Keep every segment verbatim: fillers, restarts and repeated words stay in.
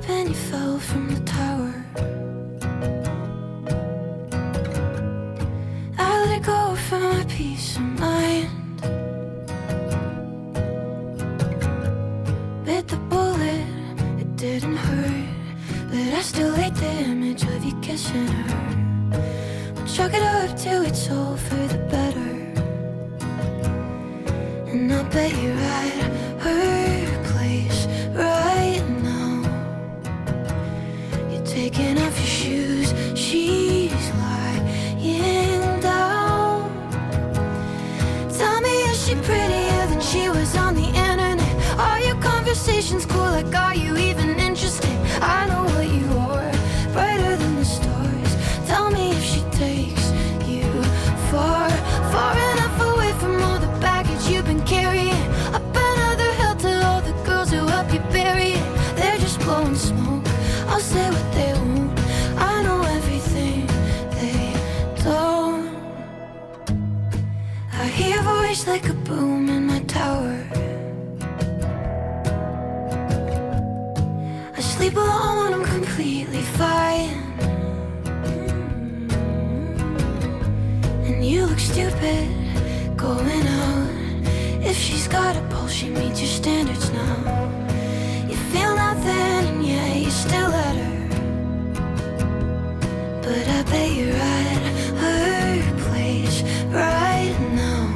and you fell from the tower. I let go for my peace of mind. Bit the bullet, it didn't hurt, but I still hate the image of you kissing her. We'll chalk it up till it's all for the better. And I'll bet you're at her place right now. You're taking off your shoes, she's lying down. Tell me, is she prettier than she was on the internet? Are your conversations cool? Like, are you even interested? I know what you are, brighter than the stars. Tell me if she takes you far, far enough away from all the baggage you've been carrying. Up another hill to all the girls who help you bury it. They're just blowing smoke, I'll say what they won't. I know everything they don't. I hear a voice like a boom in my tower. I sleep alone when I'm completely fine. And you look stupid going out. If she's got a pulse, she meets your standards now. You feel nothing and yeah, you still at her. But I bet you're at her place right now.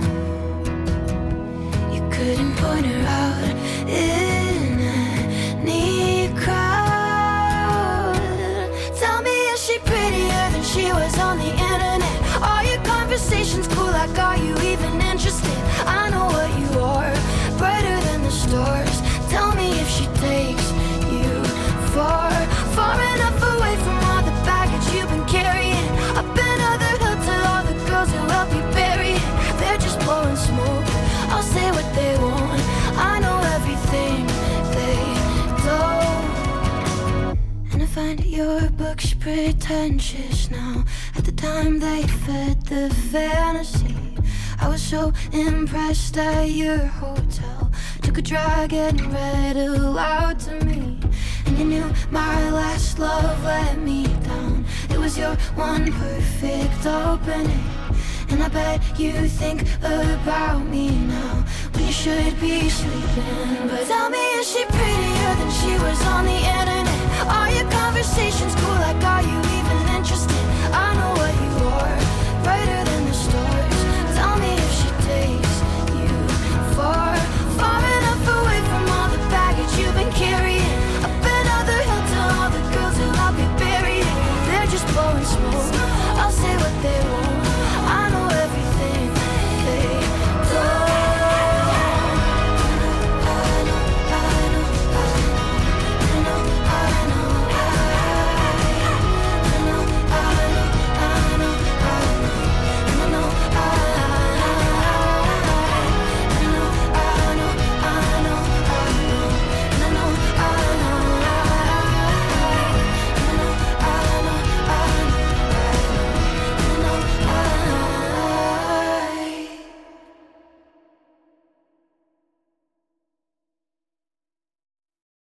You couldn't point her out in any crowd. Tell me, is she prettier than she was on the internet? Are your conversations cool? Like, are you even interested? I know what you are, brighter than the stars. Tell me if she takes you far, far enough away from all the baggage you've been carrying. Up another hill to all the girls who help you bury it. They're just blowing smoke, I'll say what they want. I know everything they don't. And I find your books pretentious now. At the time they fed the fantasy. I was so impressed at your hotel. Took a drag and read aloud to me. And you knew my last love let me down. It was your one perfect opening. And I bet you think about me now, when you should be sleeping. But tell me, is she prettier than she was on the internet? Are your conversations cool? Like, are you even interested? I know what you are, brighter than